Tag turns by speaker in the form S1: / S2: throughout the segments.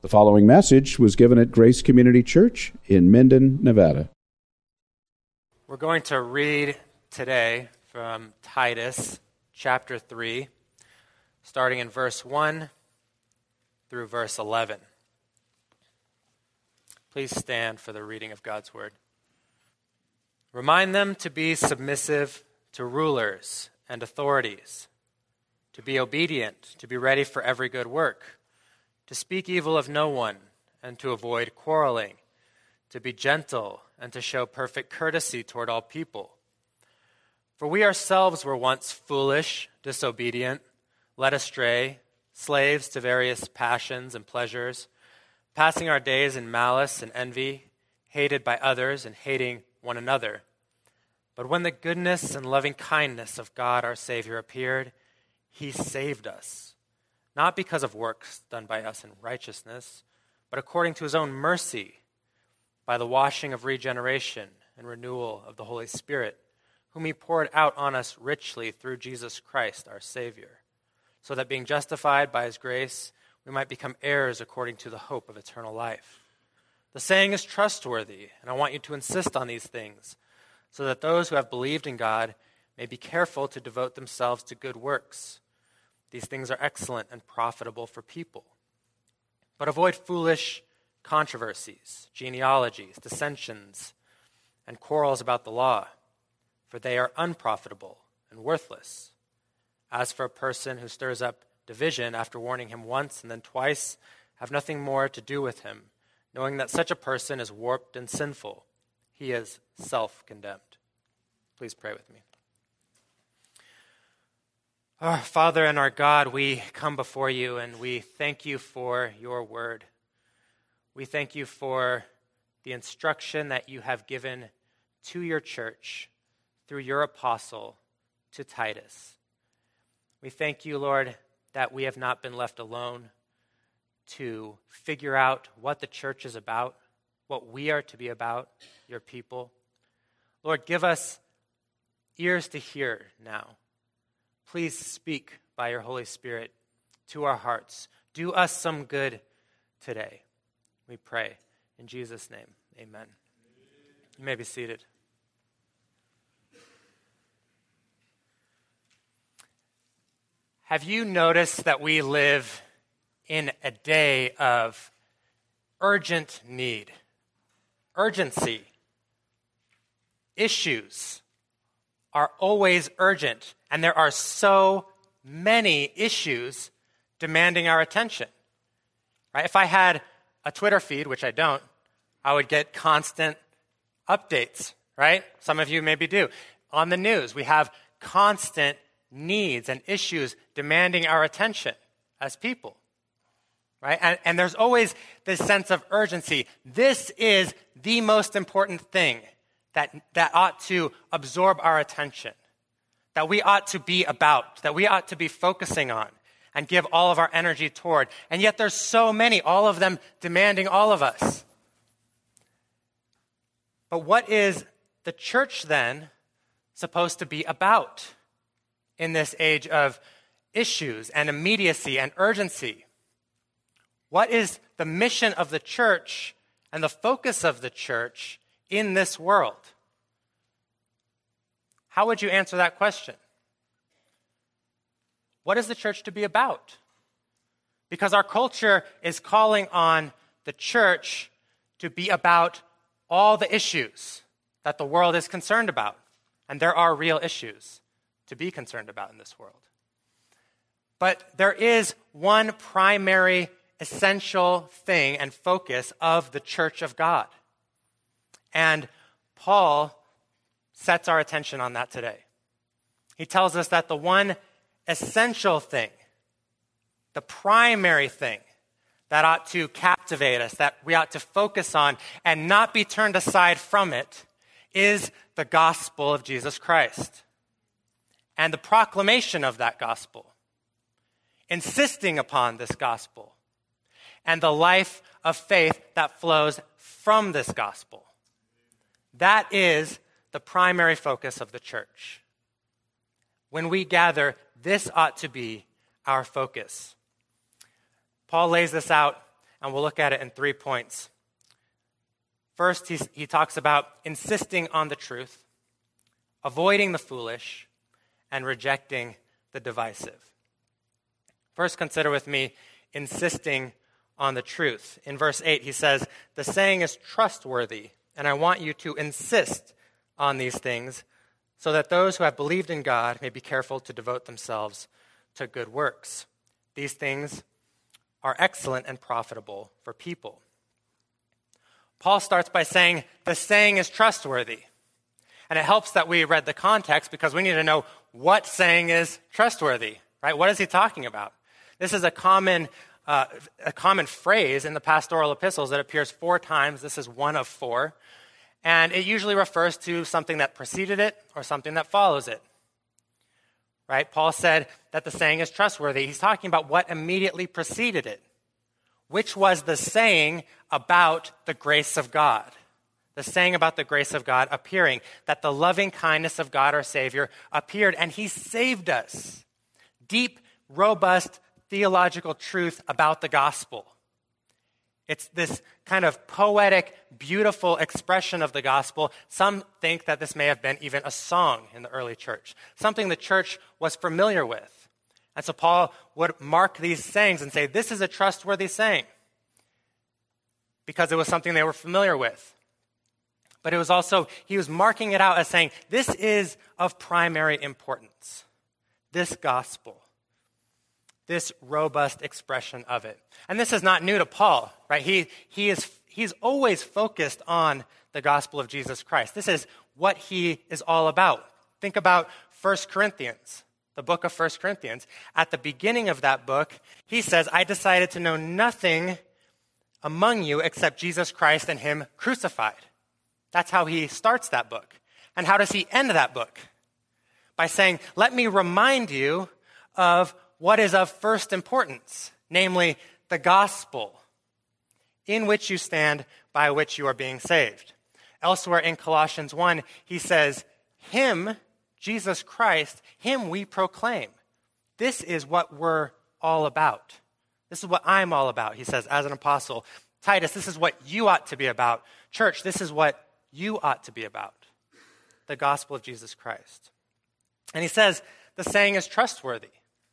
S1: The following message was given at Grace Community Church in Minden, Nevada.
S2: We're going to read today from Titus chapter 3, starting in verse 1 through verse 11. Please stand for the reading of God's word. Remind them to be submissive to rulers and authorities, to be obedient, to be ready for every good work, to speak evil of no one, and to avoid quarreling, to be gentle, and to show perfect courtesy toward all people. For we ourselves were once foolish, disobedient, led astray, slaves to various passions and pleasures, passing our days in malice and envy, hated by others and hating one another. But when the goodness and loving kindness of God our Savior appeared, He saved us. Not because of works done by us in righteousness, but according to His own mercy, by the washing of regeneration and renewal of the Holy Spirit, whom He poured out on us richly through Jesus Christ our Savior, so that being justified by His grace, we might become heirs according to the hope of eternal life. The saying is trustworthy, and I want you to insist on these things, so that those who have believed in God may be careful to devote themselves to good works. These things are excellent and profitable for people. But avoid foolish controversies, genealogies, dissensions, and quarrels about the law, for they are unprofitable and worthless. As for a person who stirs up division after warning him once and then twice, have nothing more to do with him, knowing that such a person is warped and sinful. He is self-condemned. Please pray with me. Our Father and our God, we come before you and we thank you for your word. We thank you for the instruction that you have given to your church through your apostle to Titus. We thank you, Lord, that we have not been left alone to figure out what the church is about, what we are to be about, your people. Lord, give us ears to hear now. Please speak by your Holy Spirit to our hearts. Do us some good today. We pray in Jesus' name. Amen. You may be seated. Have you noticed that we live in a day of urgent need, urgency? Issues are always urgent, and there are so many issues demanding our attention. Right? If I had a Twitter feed, which I don't, I would get constant updates, right? Some of you maybe do. On the news, we have constant needs and issues demanding our attention as people, right? And there's always this sense of urgency. This is the most important thing that ought to absorb our attention, that we ought to be about, that we ought to be focusing on and give all of our energy toward. And yet there's so many, all of them demanding all of us. But what is the church then supposed to be about in this age of issues and immediacy and urgency? What is the mission of the church and the focus of the church in this world? How would you answer that question? What is the church to be about? Because our culture is calling on the church to be about all the issues that the world is concerned about. And there are real issues to be concerned about in this world. But there is one primary, essential thing and focus of the church of God. And Paul sets our attention on that today. He tells us that the one essential thing, the primary thing that ought to captivate us, that we ought to focus on and not be turned aside from it, is the gospel of Jesus Christ and the proclamation of that gospel, insisting upon this gospel, and the life of faith that flows from this gospel. That is the primary focus of the church. When we gather, this ought to be our focus. Paul lays this out, and we'll look at it in 3 points. First, he talks about insisting on the truth, avoiding the foolish, and rejecting the divisive. First, consider with me insisting on the truth. In verse 8, he says, "The saying is trustworthy, and I want you to insist on these things so that those who have believed in God may be careful to devote themselves to good works. These things are excellent and profitable for people." Paul starts by saying, the saying is trustworthy. And it helps that we read the context because we need to know what saying is trustworthy, right? What is he talking about? This is a common phrase in the pastoral epistles that appears 4 times. This is one of 4. And it usually refers to something that preceded it or something that follows it. Right? Paul said that the saying is trustworthy. He's talking about what immediately preceded it, which was the saying about the grace of God. The saying about the grace of God appearing, that the loving kindness of God our Savior appeared and he saved us. Deep, robust theological truth about the gospel. It's this kind of poetic, beautiful expression of the gospel. Some think that this may have been even a song in the early church, something the church was familiar with. And so Paul would mark these sayings and say, this is a trustworthy saying, because it was something they were familiar with. But it was also, he was marking it out as saying, this is of primary importance, this gospel. This robust expression of it. And this is not new to Paul, right? He's always focused on the gospel of Jesus Christ. This is what he is all about. Think about 1 Corinthians, the book of 1 Corinthians. At the beginning of that book, he says, I decided to know nothing among you except Jesus Christ and him crucified. That's how he starts that book. And how does he end that book? By saying, let me remind you of what is of first importance, namely the gospel, in which you stand, by which you are being saved. Elsewhere in Colossians 1, he says, him, Jesus Christ, him we proclaim. This is what we're all about. This is what I'm all about, he says, as an apostle. Titus, this is what you ought to be about. Church, this is what you ought to be about. The gospel of Jesus Christ. And he says, the saying is trustworthy.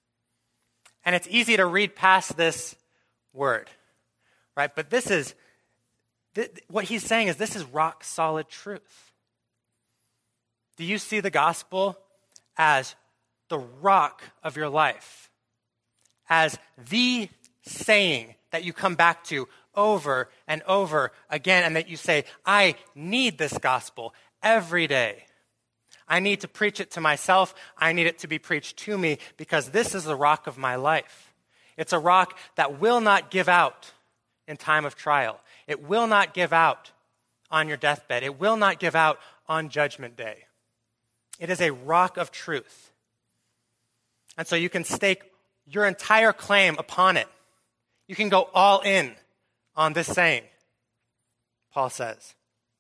S2: And it's easy to read past this word, right? But what he's saying is this is rock solid truth. Do you see the gospel as the rock of your life? As the saying that you come back to over and over again, and that you say, I need this gospel every day. I need to preach it to myself. I need it to be preached to me because this is the rock of my life. It's a rock that will not give out in time of trial. It will not give out on your deathbed. It will not give out on Judgment Day. It is a rock of truth. And so you can stake your entire claim upon it. You can go all in on this saying, Paul says.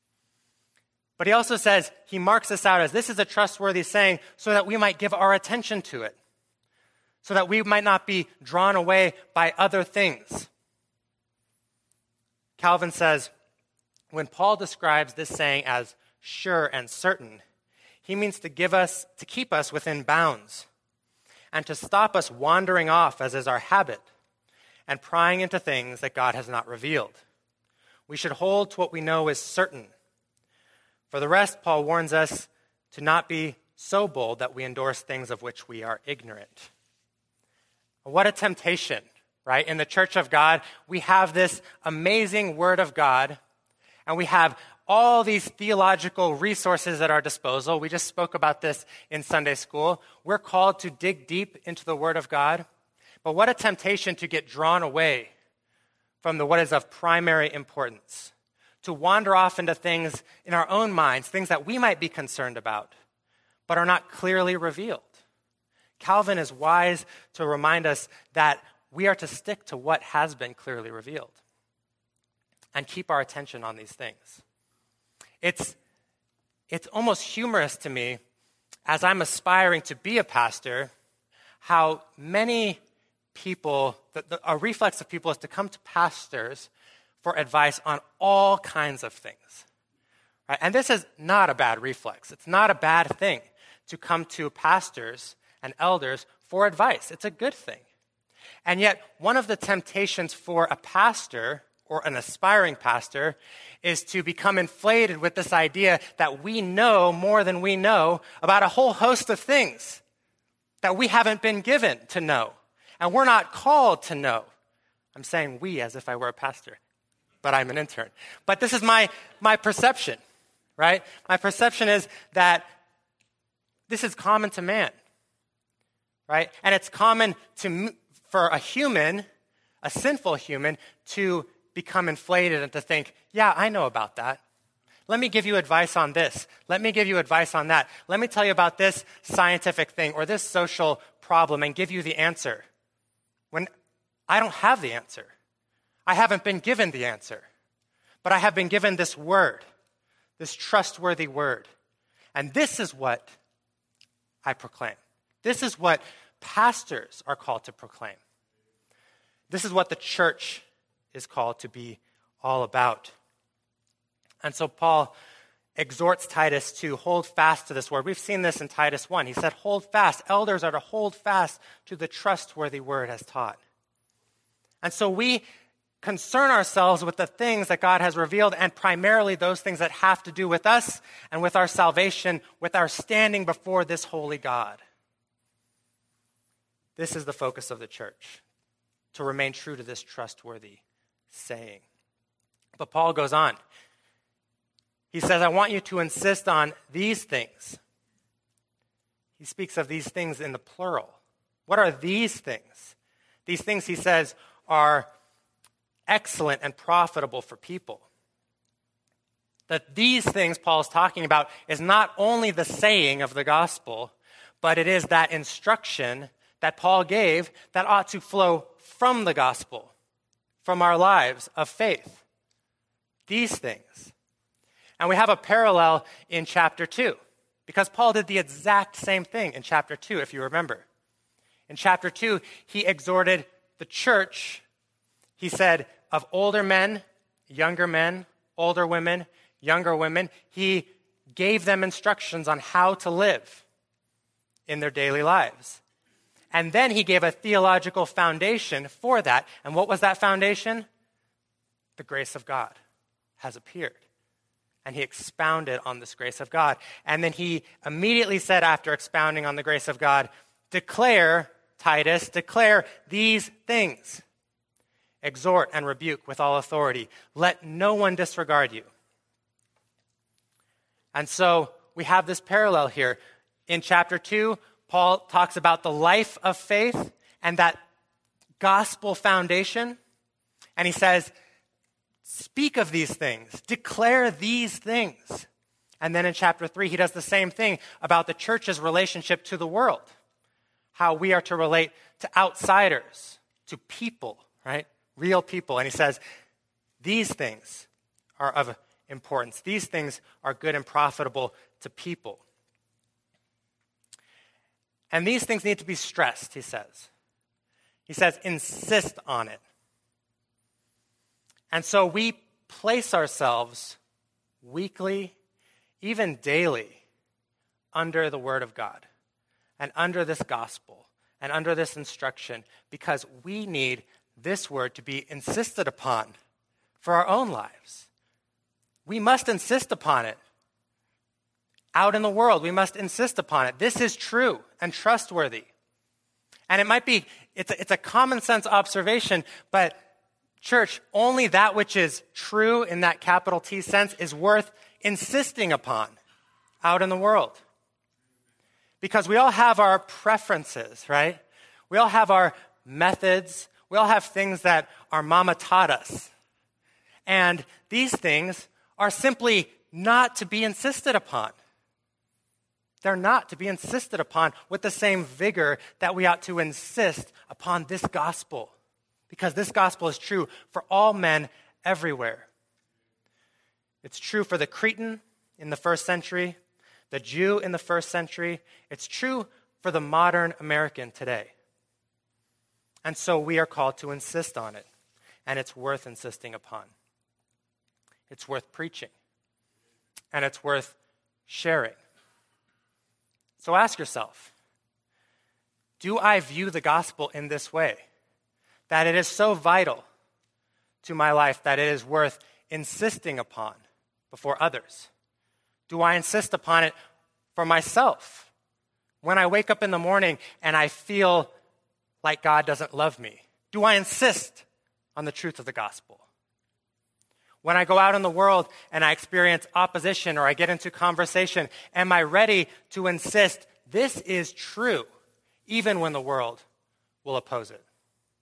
S2: But he also says, he marks this out as this is a trustworthy saying so that we might give our attention to it, so that we might not be drawn away by other things. Calvin says, when Paul describes this saying as sure and certain, he means to keep us within bounds and to stop us wandering off as is our habit and prying into things that God has not revealed. We should hold to what we know is certain. For the rest, Paul warns us to not be so bold that we endorse things of which we are ignorant. What a temptation, right? In the church of God, we have this amazing word of God, and we have all these theological resources at our disposal. We just spoke about this in Sunday school. We're called to dig deep into the word of God. But what a temptation to get drawn away from what is of primary importance, to wander off into things in our own minds, things that we might be concerned about, but are not clearly revealed. Calvin is wise to remind us that we are to stick to what has been clearly revealed and keep our attention on these things. It's almost humorous to me, as I'm aspiring to be a pastor, how many people, a reflex of people is to come to pastors for advice on all kinds of things. Right? And this is not a bad reflex. It's not a bad thing to come to pastors and elders for advice. It's a good thing. And yet, one of the temptations for a pastor or an aspiring pastor is to become inflated with this idea that we know more than we know about a whole host of things that we haven't been given to know, and we're not called to know. I'm saying we as if I were a pastor, but I'm an intern. But this is my perception, right? My perception is that this is common to man, right? And it's common for a human, a sinful human, to become inflated and to think, yeah, I know about that. Let me give you advice on this. Let me give you advice on that. Let me tell you about this scientific thing or this social problem and give you the answer. When I don't have the answer. I haven't been given the answer. But I have been given this word, this trustworthy word. And this is what I proclaim. This is what pastors are called to proclaim. This is what the church is called to be all about. And so Paul exhorts Titus to hold fast to this word. We've seen this in Titus 1. He said, hold fast. Elders are to hold fast to the trustworthy word as taught. And so we concern ourselves with the things that God has revealed, and primarily those things that have to do with us and with our salvation, with our standing before this holy God. This is the focus of the church, to remain true to this trustworthy saying. But Paul goes on. He says, I want you to insist on these things. He speaks of these things in the plural. What are these things? These things, he says, are excellent and profitable for people. That these things Paul is talking about is not only the saying of the gospel, but it is that instruction that Paul gave that ought to flow from the gospel, from our lives of faith. These things. And we have a parallel in chapter 2, because Paul did the exact same thing in chapter 2, if you remember. In chapter 2, he exhorted the church. He said, of older men, older women, younger women, he gave them instructions on how to live in their daily lives. And then he gave a theological foundation for that. And what was that foundation? The grace of God has appeared. And he expounded on this grace of God. And then he immediately said, after expounding on the grace of God, declare, Titus, declare these things. Exhort and rebuke with all authority. Let no one disregard you. And so we have this parallel here. In chapter 2, Paul talks about the life of faith and that gospel foundation. And he says, speak of these things. Declare these things. And then in chapter 3, he does the same thing about the church's relationship to the world. How we are to relate to outsiders, to people, right? Real people. And he says, these things are of importance. These things are good and profitable to people. And these things need to be stressed, he says. He says, insist on it. And so we place ourselves weekly, even daily, under the Word of God and under this gospel and under this instruction, because we need this word to be insisted upon for our own lives. We must insist upon it. Out in the world, we must insist upon it. This is true and trustworthy. And it might be, it's a common sense observation, but church, only that which is true in that capital T sense is worth insisting upon out in the world. Because we all have our preferences, right? We all have our methods. We all have things that our mama taught us. And these things are simply not to be insisted upon. They're not to be insisted upon with the same vigor that we ought to insist upon this gospel. Because this gospel is true for all men everywhere. It's true for the Cretan in the first century, the Jew in the first century. It's true for the modern American today. And so we are called to insist on it. And it's worth insisting upon. It's worth preaching. And it's worth sharing. So ask yourself, do I view the gospel in this way? That it is so vital to my life that it is worth insisting upon before others? Do I insist upon it for myself? When I wake up in the morning and I feel like God doesn't love me, do I insist on the truth of the gospel? When I go out in the world and I experience opposition or I get into conversation, am I ready to insist this is true, even when the world will oppose it?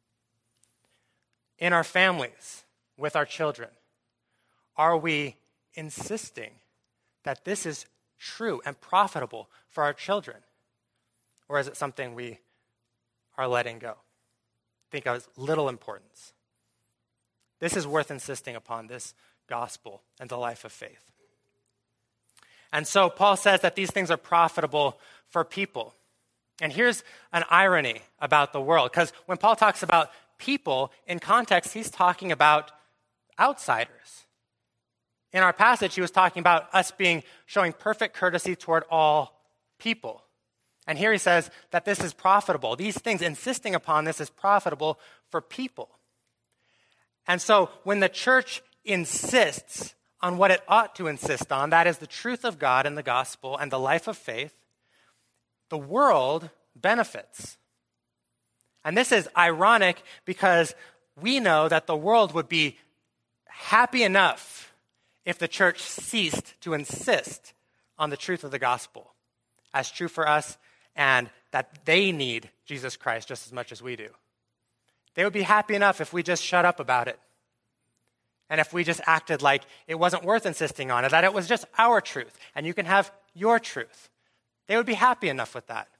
S2: In our families, with our children, are we insisting that this is true and profitable for our children? Or is it something we are letting go? Think of little importance. This is worth insisting upon, this gospel and the life of faith. And so Paul says that these things are profitable for people. And here's an irony about the world, because when Paul talks about people, in context, he's talking about outsiders. In our passage, he was talking about us showing perfect courtesy toward all people. And here he says that this is profitable. These things, insisting upon this, is profitable for people. And so when the church insists on what it ought to insist on, that is the truth of God and the gospel and the life of faith, the world benefits. And this is ironic because we know that the world would be happy enough if the church ceased to insist on the truth of the gospel as true for us, and that they need Jesus Christ just as much as we do. They would be happy enough if we just shut up about it. And if we just acted like it wasn't worth insisting on it, that it was just our truth, and you can have your truth. They would be happy enough with that.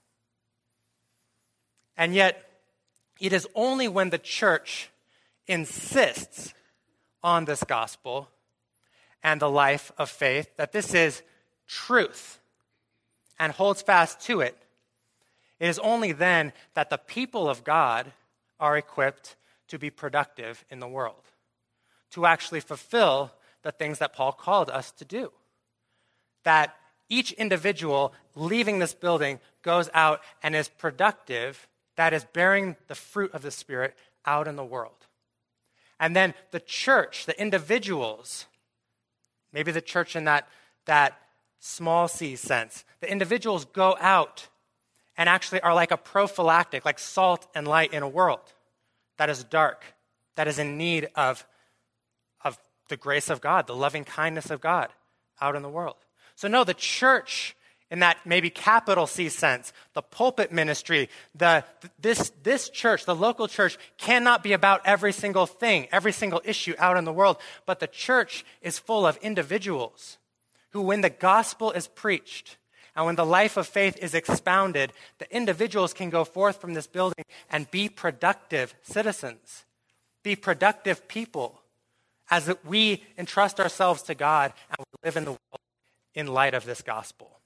S2: And yet, it is only when the church insists on this gospel and the life of faith that this is truth and holds fast to it. It is only then that the people of God are equipped to be productive in the world, to actually fulfill the things that Paul called us to do. That each individual leaving this building goes out and is productive, that is bearing the fruit of the Spirit out in the world. And then the church, the individuals, maybe the church in that small c sense, the individuals go out and actually are like a prophylactic, like salt and light in a world that is dark, that is in need of the grace of God, the loving kindness of God out in the world. So no, the church in that maybe capital C sense, the pulpit ministry, this church, the local church, cannot be about every single thing, every single issue out in the world. But the church is full of individuals who, when the gospel is preached and when the life of faith is expounded, the individuals can go forth from this building and be productive citizens, be productive people, as we entrust ourselves to God and we live in the world in light of this gospel.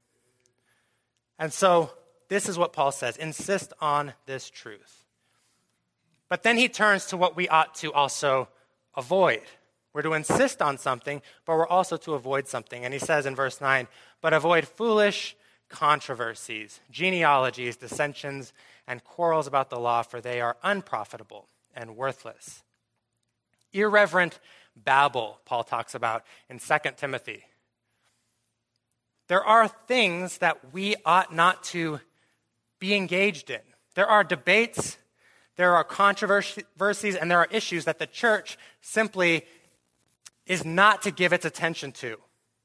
S2: And so this is what Paul says: insist on this truth. But then he turns to what we ought to also avoid. We're to insist on something, but we're also to avoid something. And he says in verse 9, but avoid foolish controversies, genealogies, dissensions, and quarrels about the law, for they are unprofitable and worthless. Irreverent babble, Paul talks about in 2 Timothy. There are things that we ought not to be engaged in. There are debates, there are controversies, and there are issues that the church simply is not to give its attention to.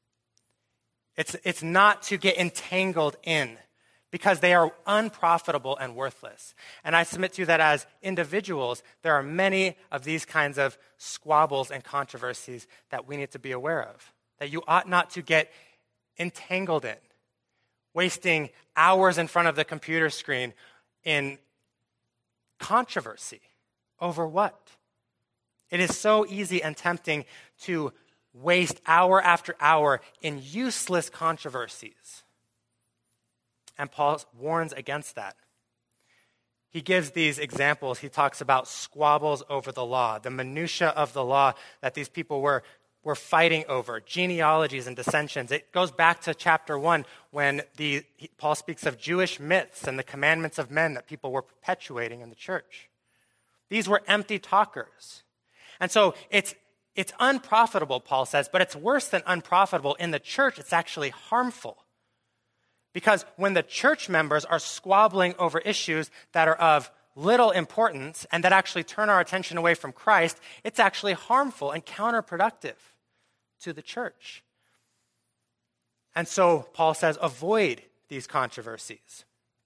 S2: It's not to get entangled in, because they are unprofitable and worthless. And I submit to you that as individuals, there are many of these kinds of squabbles and controversies that we need to be aware of, that you ought not to get entangled in, wasting hours in front of the computer screen in controversy over what? It is so easy and tempting to waste hour after hour in useless controversies. And Paul warns against that. he gives these examples. He talks about squabbles over the law, the minutia of the law that these people were fighting over, genealogies and dissensions. It goes back to chapter 1 when Paul speaks of Jewish myths and the commandments of men that people were perpetuating in the church. These were empty talkers. And so it's unprofitable, Paul says, but it's worse than unprofitable. In the church, it's actually harmful. Because when the church members are squabbling over issues that are of little importance and that actually turn our attention away from Christ, it's actually harmful and counterproductive to the church. And so Paul says, avoid these controversies.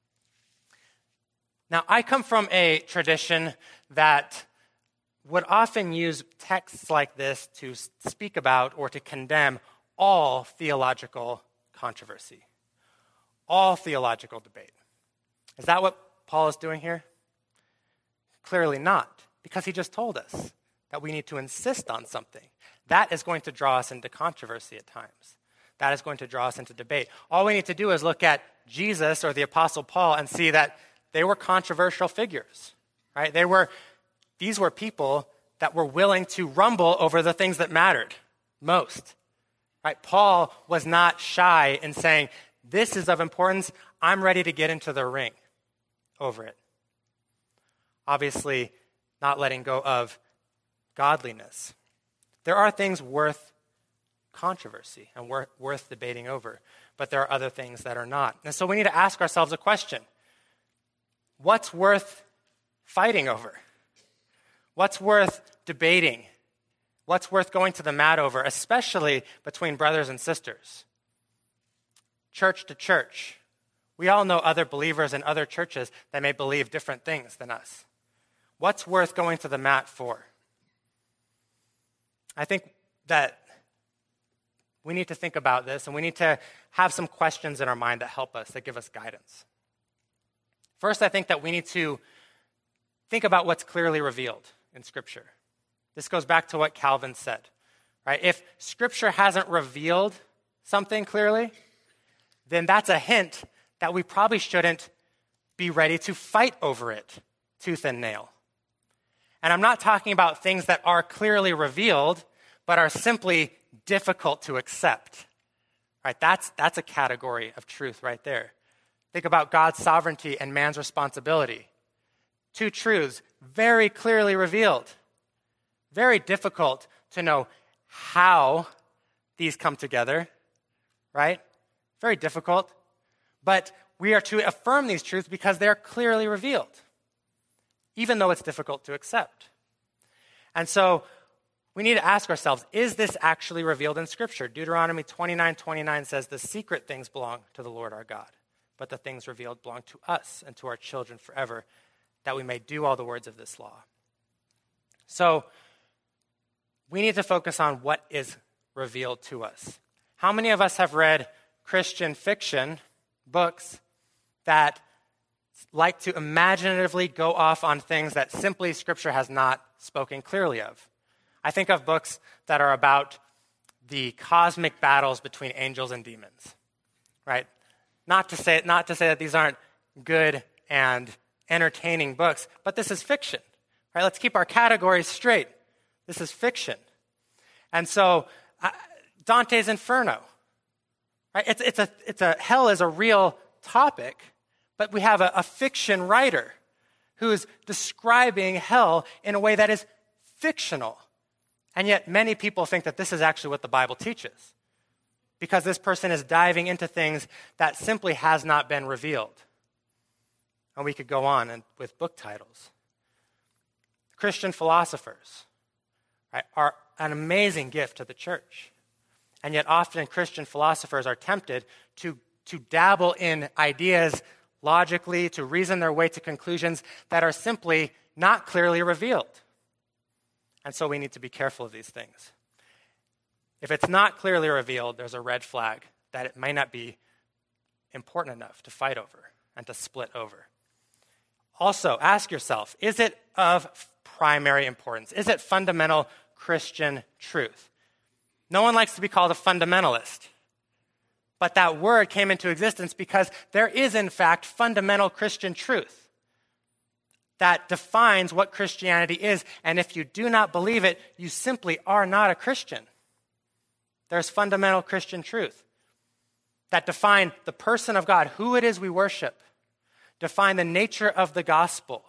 S2: Now, I come from a tradition that would often use texts like this to speak about or to condemn all theological controversy, all theological debate. Is that what Paul is doing here? Clearly not, because he just told us that we need to insist on something. That is going to draw us into controversy at times. That is going to draw us into debate. All we need to do is look at Jesus or the Apostle Paul and see that they were controversial figures, right? These were people that were willing to rumble over the things that mattered most, right? Paul was not shy in saying, this is of importance. I'm ready to get into the ring over it. Obviously, not letting go of godliness. There are things worth controversy and worth debating over, but there are other things that are not. And so we need to ask ourselves a question. What's worth fighting over? What's worth debating? What's worth going to the mat over, especially between brothers and sisters? Church to church. We all know other believers in other churches that may believe different things than us. What's worth going to the mat for? I think that we need to think about this, and we need to have some questions in our mind that help us, that give us guidance. First, I think that we need to think about what's clearly revealed in Scripture. This goes back to what Calvin said, right? If Scripture hasn't revealed something clearly, then that's a hint that we probably shouldn't be ready to fight over it tooth and nail. And I'm not talking about things that are clearly revealed, but are simply difficult to accept. Right? That's a category of truth right there. Think about God's sovereignty and man's responsibility. Two truths very clearly revealed. Very difficult to know how these come together, right? Very difficult. But we are to affirm these truths because they're clearly revealed, even though it's difficult to accept. And so we need to ask ourselves, is this actually revealed in Scripture? Deuteronomy 29:29 says, the secret things belong to the Lord our God, but the things revealed belong to us and to our children forever, that we may do all the words of this law. So we need to focus on what is revealed to us. How many of us have read Christian fiction books that like to imaginatively go off on things that simply Scripture has not spoken clearly of? I think of books that are about the cosmic battles between angels and demons, right? Not to say that these aren't good and entertaining books, but this is fiction, right? Let's keep our categories straight. This is fiction. And so Dante's Inferno, right? It's a hell is a real topic, but we have a fiction writer who is describing hell in a way that is fictional. And yet many people think that this is actually what the Bible teaches, because this person is diving into things that simply has not been revealed. And we could go on with book titles. Christian philosophers, right, are an amazing gift to the church. And yet often Christian philosophers are tempted to dabble in ideas logically, to reason their way to conclusions that are simply not clearly revealed. And so we need to be careful of these things. If it's not clearly revealed, there's a red flag that it may not be important enough to fight over and to split over. Also, ask yourself, is it of primary importance? Is it fundamental Christian truth? No one likes to be called a fundamentalist, but that word came into existence because there is, in fact, fundamental Christian truth. that defines what Christianity is. And if you do not believe it, you simply are not a Christian. There's fundamental Christian truth that define the person of God, who it is we worship, define the nature of the gospel.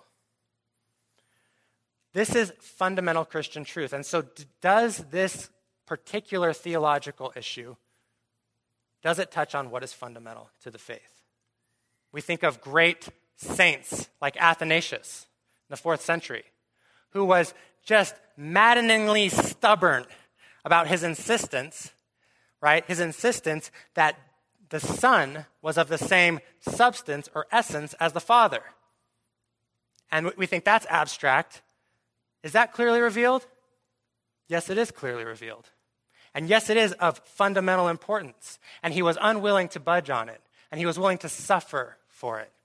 S2: This is fundamental Christian truth. And so does this particular theological issue, does it touch on what is fundamental to the faith? We think of great saints like Athanasius in the 4th century, who was just maddeningly stubborn about his insistence, right? His insistence that the Son was of the same substance or essence as the Father. And we think that's abstract. Is that clearly revealed? Yes, it is clearly revealed. And yes, it is of fundamental importance. And he was unwilling to budge on it. And he was willing to suffer for it.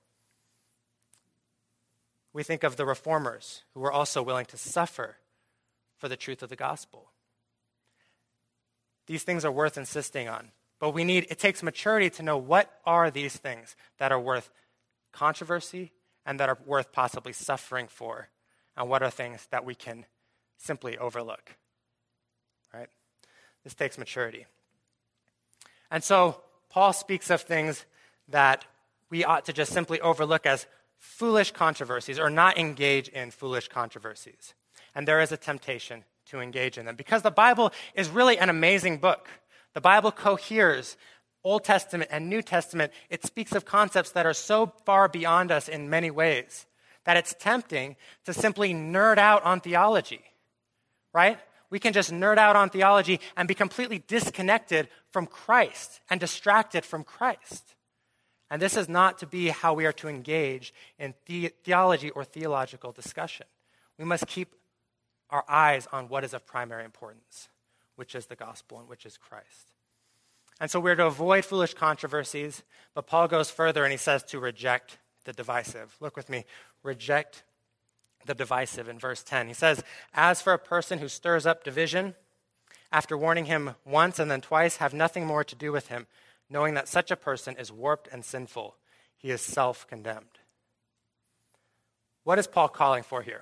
S2: We think of the reformers who were also willing to suffer for the truth of the gospel. These things are worth insisting on. But it takes maturity to know what are these things that are worth controversy and that are worth possibly suffering for, and what are things that we can simply overlook, right? This takes maturity. And so Paul speaks of things that we ought to just simply overlook as foolish controversies or not engage in foolish controversies. And there is a temptation to engage in them because the Bible is really an amazing book. The Bible coheres Old Testament and New Testament. It speaks of concepts that are so far beyond us in many ways that it's tempting to simply nerd out on theology, right? We can just nerd out on theology and be completely disconnected from Christ and distracted from Christ. And this is not to be how we are to engage in theology or theological discussion. We must keep our eyes on what is of primary importance, which is the gospel and which is Christ. And so we're to avoid foolish controversies, but Paul goes further and he says to reject the divisive. Look with me. Reject the divisive in verse 10. He says, as for a person who stirs up division, after warning him once and then twice, have nothing more to do with him, knowing that such a person is warped and sinful. He is self-condemned. What is Paul calling for here?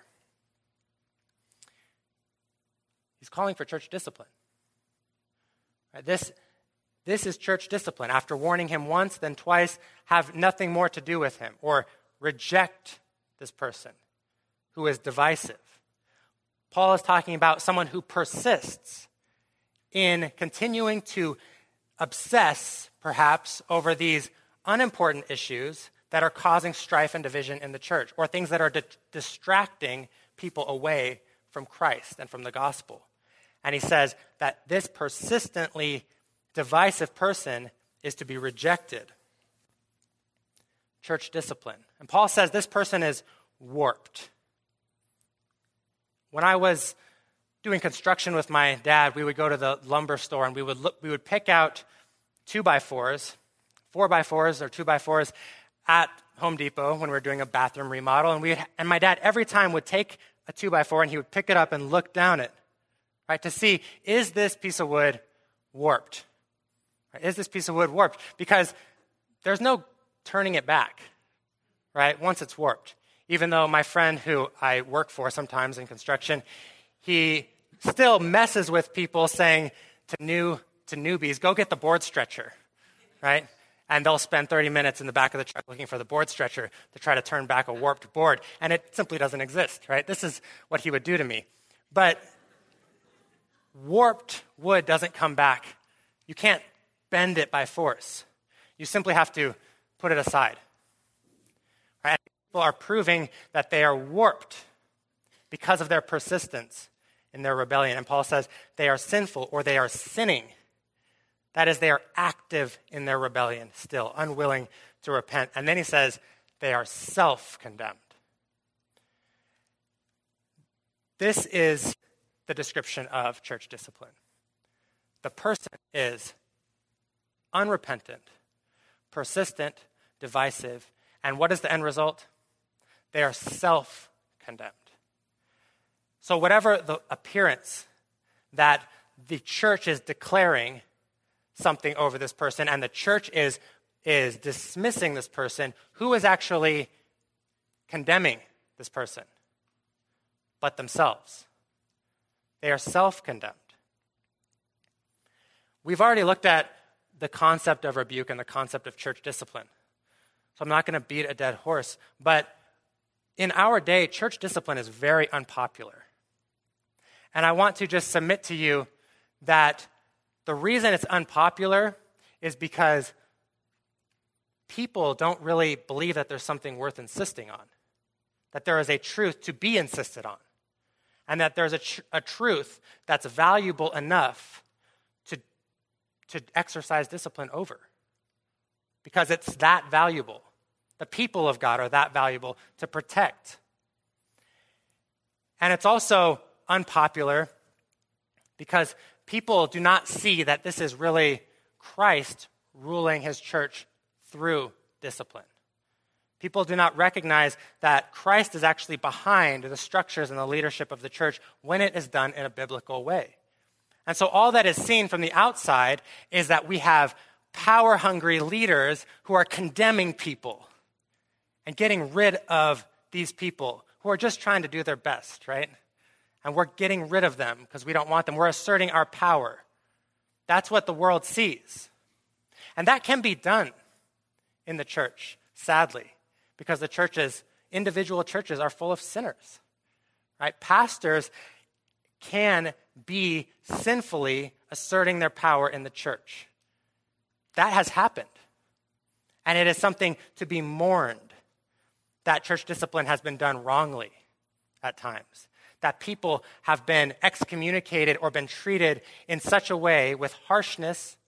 S2: He's calling for church discipline. Right? This is church discipline. After warning him once, then twice, have nothing more to do with him, or reject this person who is divisive. Paul is talking about someone who persists in continuing to obsess, perhaps, over these unimportant issues that are causing strife and division in the church, or things that are distracting people away from Christ and from the gospel. And he says that this persistently divisive person is to be rejected. Church discipline. And Paul says this person is warped. When I was doing construction with my dad, we would go to the lumber store and we would pick out 2x4s, 4x4s or 2x4s at Home Depot when we were doing a bathroom remodel. And my dad every time would take a 2x4 and he would pick it up and look down it, right, to see, is this piece of wood warped? Right, is this piece of wood warped? Because there's no turning it back, right, once it's warped. Even though my friend who I work for sometimes in construction, he still messes with people saying to newbies, go get the board stretcher, right? And they'll spend 30 minutes in the back of the truck looking for the board stretcher to try to turn back a warped board. And it simply doesn't exist, right? This is what he would do to me. But warped wood doesn't come back. You can't bend it by force. You simply have to put it aside. Right? People are proving that they are warped because of their persistence in their rebellion. And Paul says they are sinful or they are sinning. That is, they are active in their rebellion still, unwilling to repent. And then he says they are self-condemned. This is the description of church discipline. The person is unrepentant, persistent, divisive, and what is the end result? They are self-condemned. So whatever the appearance that the church is declaring something over this person and the church is dismissing this person, who is actually condemning this person, but themselves. They are self-condemned. We've already looked at the concept of rebuke and the concept of church discipline. So I'm not going to beat a dead horse, but in our day, church discipline is very unpopular. And I want to just submit to you that the reason it's unpopular is because people don't really believe that there's something worth insisting on, that there is a truth to be insisted on, and that there's a truth that's valuable enough to exercise discipline over, because it's that valuable. The people of God are that valuable to protect. And it's also unpopular because people do not see that this is really Christ ruling his church through discipline. People do not recognize that Christ is actually behind the structures and the leadership of the church when it is done in a biblical way. And so all that is seen from the outside is that we have power-hungry leaders who are condemning people and getting rid of these people who are just trying to do their best, right? And we're getting rid of them because we don't want them. We're asserting our power. That's what the world sees. And that can be done in the church, sadly, because individual churches are full of sinners, right? Pastors can be sinfully asserting their power in the church. That has happened. And it is something to be mourned that church discipline has been done wrongly at times, that people have been excommunicated or been treated in such a way with harshness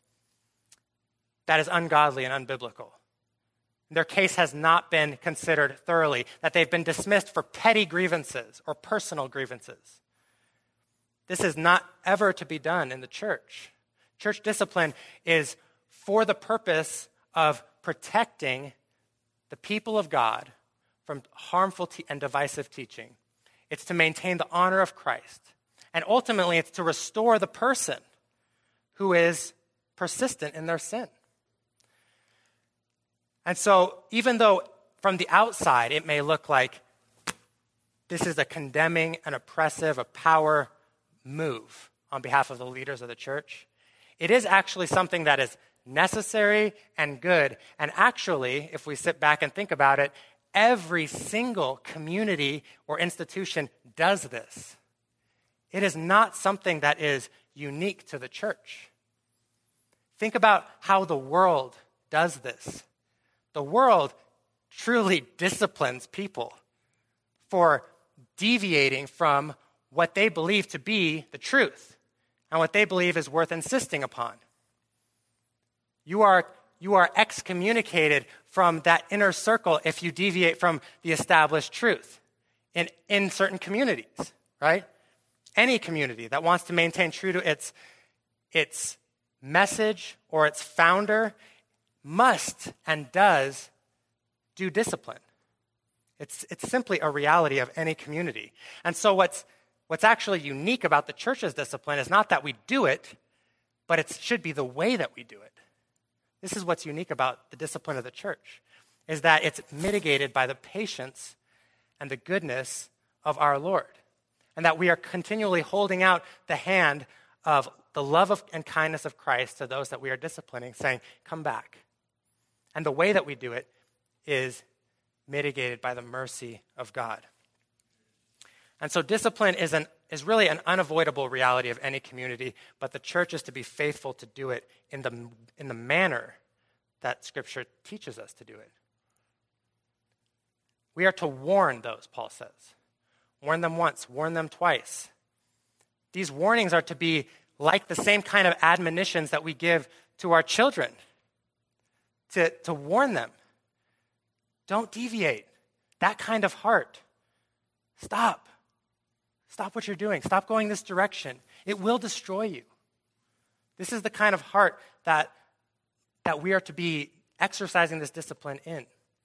S2: that is ungodly and unbiblical. Their case has not been considered thoroughly, that they've been dismissed for petty grievances or personal grievances. This is not ever to be done in the church. Church discipline is for the purpose of protecting the people of God from harmful and divisive teaching. It's to maintain the honor of Christ. And ultimately, it's to restore the person who is persistent in their sin. And so, even though from the outside it may look like this is a condemning, an oppressive, a power move on behalf of the leaders of the church, it is actually something that is necessary and good. And actually, if we sit back and think about it, every single community or institution does this. It is not something that is unique to the church. Think about how the world does this. The world truly disciplines people for deviating from what they believe to be the truth and what they believe is worth insisting upon. You are excommunicated from that inner circle if you deviate from the established truth in certain communities, right? Any community that wants to maintain true to its message or its founder must and does do discipline. It's simply a reality of any community. And so what's actually unique about the church's discipline is not that we do it, but it should be the way that we do it. This is what's unique about the discipline of the church, is that it's mitigated by the patience and the goodness of our Lord, and that we are continually holding out the hand of the love and kindness of Christ to those that we are disciplining, saying, come back. And the way that we do it is mitigated by the mercy of God. And so discipline is really an unavoidable reality of any community, but the church is to be faithful to do it in the manner that Scripture teaches us to do it. We are to warn those, Paul says. Warn them once, warn them twice. These warnings are to be like the same kind of admonitions that we give to our children, to warn them. Don't deviate. That kind of heart. Stop. Stop what you're doing. Stop going this direction. It will destroy you. This is the kind of heart that we are to be exercising this discipline in.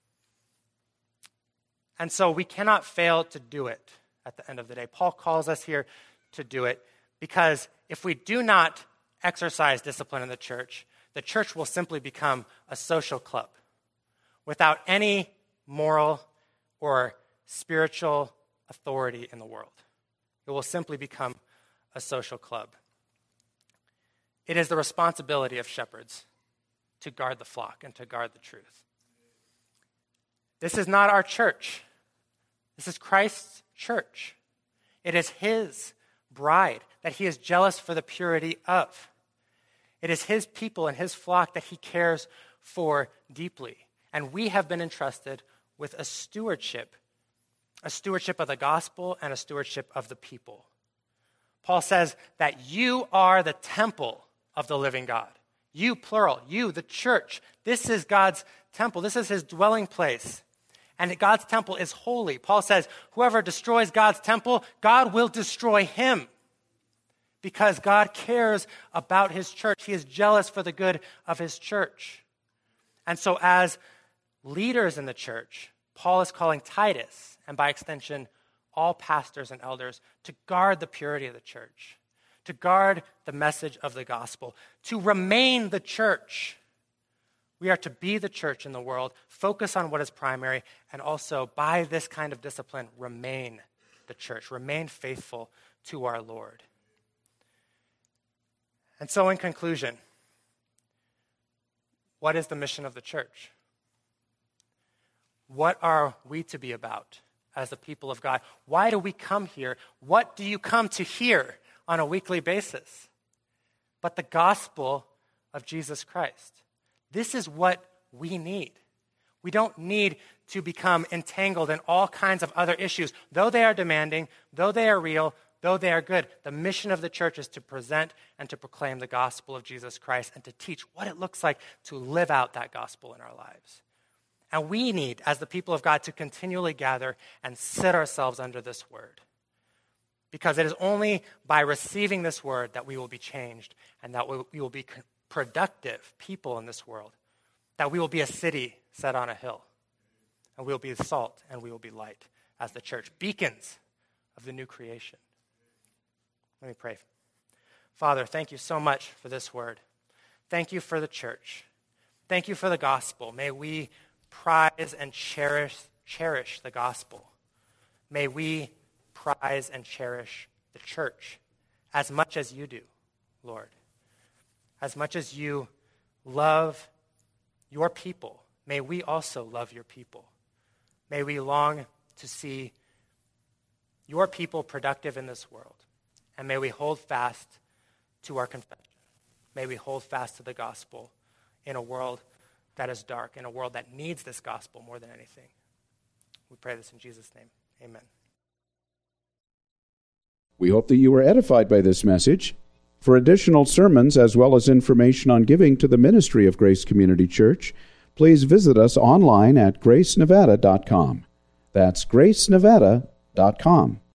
S2: And so we cannot fail to do it at the end of the day. Paul calls us here to do it because if we do not exercise discipline in the church will simply become a social club without any moral or spiritual authority in the world. It will simply become a social club. It is the responsibility of shepherds to guard the flock and to guard the truth. This is not our church. This is Christ's church. It is his bride that he is jealous for the purity of. It is his people and his flock that he cares for deeply. And we have been entrusted with a stewardship of the gospel and a stewardship of the people. Paul says that you are the temple of the living God. You, plural, you, the church. This is God's temple. This is his dwelling place. And God's temple is holy. Paul says, whoever destroys God's temple, God will destroy him. Because God cares about his church. He is jealous for the good of his church. And so as leaders in the church, Paul is calling Titus, and by extension, all pastors and elders, to guard the purity of the church, to guard the message of the gospel, to remain the church. We are to be the church in the world, focus on what is primary, and also, by this kind of discipline, remain the church, remain faithful to our Lord. And so in conclusion, what is the mission of the church? What are we to be about as the people of God? Why do we come here? What do you come to hear on a weekly basis? But the gospel of Jesus Christ. This is what we need. We don't need to become entangled in all kinds of other issues. Though they are demanding, though they are real, though they are good, the mission of the church is to present and to proclaim the gospel of Jesus Christ and to teach what it looks like to live out that gospel in our lives. And we need, as the people of God, to continually gather and sit ourselves under this word. Because it is only by receiving this word that we will be changed and that we will be productive people in this world, that we will be a city set on a hill, and we will be salt and we will be light as the church, beacons of the new creation. Let me pray. Father, thank you so much for this word. Thank you for the church. Thank you for the gospel. May we prize and cherish the gospel. May we prize and cherish the church as much as you do, Lord. As much as you love your people, may we also love your people. May we long to see your people productive in this world. And may we hold fast to our confession. May we hold fast to the gospel in a world that is dark, in a world that needs this gospel more than anything. We pray this in Jesus' name. Amen.
S1: We hope that you were edified by this message. For additional sermons as well as information on giving to the ministry of Grace Community Church, please visit us online at gracenevada.com. That's gracenevada.com.